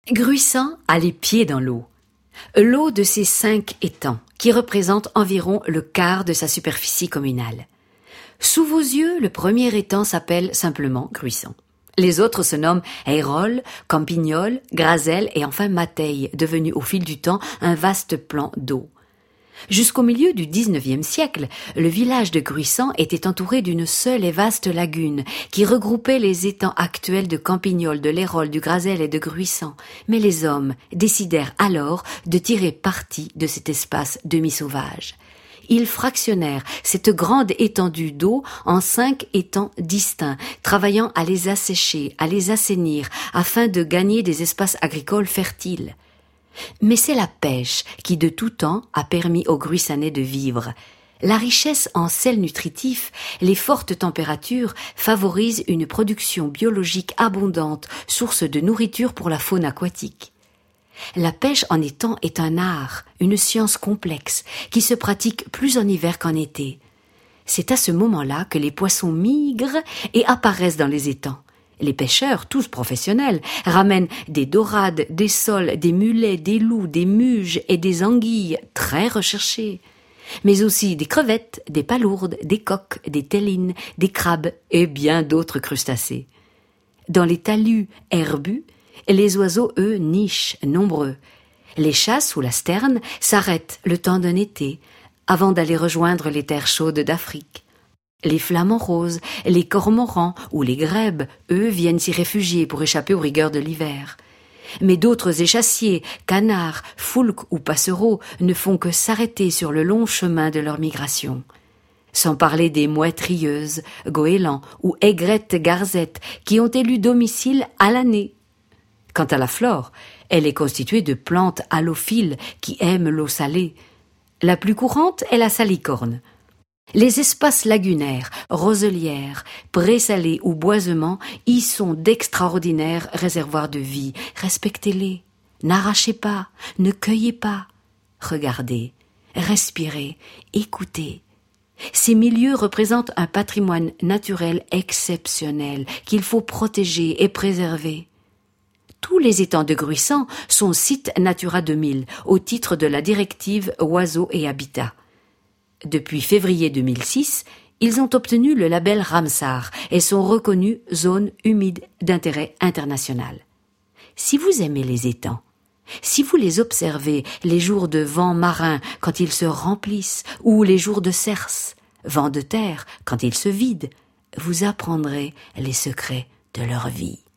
Gruissant a les pieds dans l'eau. L'eau de ces 5 étangs, qui représentent environ le quart de sa superficie communale. Sous vos yeux, le premier étang s'appelle simplement Gruissant. Les autres se nomment Eyrols, Campignol, Grazelle et enfin Mateille, devenu au fil du temps un vaste plan d'eau. Jusqu'au milieu du XIXe siècle, le village de Gruissant était entouré d'une seule et vaste lagune qui regroupait les étangs actuels de Campignol, de l'Eyrol, du Grazelle et de Gruissant. Mais les hommes décidèrent alors de tirer parti de cet espace demi-sauvage. Ils fractionnèrent cette grande étendue d'eau en 5 étangs distincts, travaillant à les assécher, à les assainir, afin de gagner des espaces agricoles fertiles. Mais c'est la pêche qui, de tout temps, a permis aux Gruissanais de vivre. La richesse en sels nutritifs, les fortes températures favorisent une production biologique abondante, source de nourriture pour la faune aquatique. La pêche en étang est un art, une science complexe, qui se pratique plus en hiver qu'en été. C'est à ce moment-là que les poissons migrent et apparaissent dans les étangs. Les pêcheurs, tous professionnels, ramènent des dorades, des sols, des mulets, des loups, des muges et des anguilles très recherchées. Mais aussi des crevettes, des palourdes, des coques, des télines, des crabes et bien d'autres crustacés. Dans les talus herbus, les oiseaux, eux, nichent, nombreux. Les chasses ou la sterne s'arrêtent le temps d'un été, avant d'aller rejoindre les terres chaudes d'Afrique. Les flamants roses, les cormorans ou les grèbes, eux, viennent s'y réfugier pour échapper aux rigueurs de l'hiver. Mais d'autres échassiers, canards, foulques ou passereaux ne font que s'arrêter sur le long chemin de leur migration. Sans parler des mouettes rieuses, goélands ou aigrettes garzettes qui ont élu domicile à l'année. Quant à la flore, elle est constituée de plantes halophiles qui aiment l'eau salée. La plus courante est la salicorne. Les espaces lagunaires, roselières, prés-salés ou boisements y sont d'extraordinaires réservoirs de vie. Respectez-les, n'arrachez pas, ne cueillez pas. Regardez, respirez, écoutez. Ces milieux représentent un patrimoine naturel exceptionnel qu'il faut protéger et préserver. Tous les étangs de Gruissant sont sites Natura 2000 au titre de la directive Oiseaux et Habitat. Depuis février 2006, ils ont obtenu le label Ramsar et sont reconnus zone humide d'intérêt international. Si vous aimez les étangs, si vous les observez les jours de vent marin quand ils se remplissent ou les jours de cerce, vent de terre quand ils se vident, vous apprendrez les secrets de leur vie.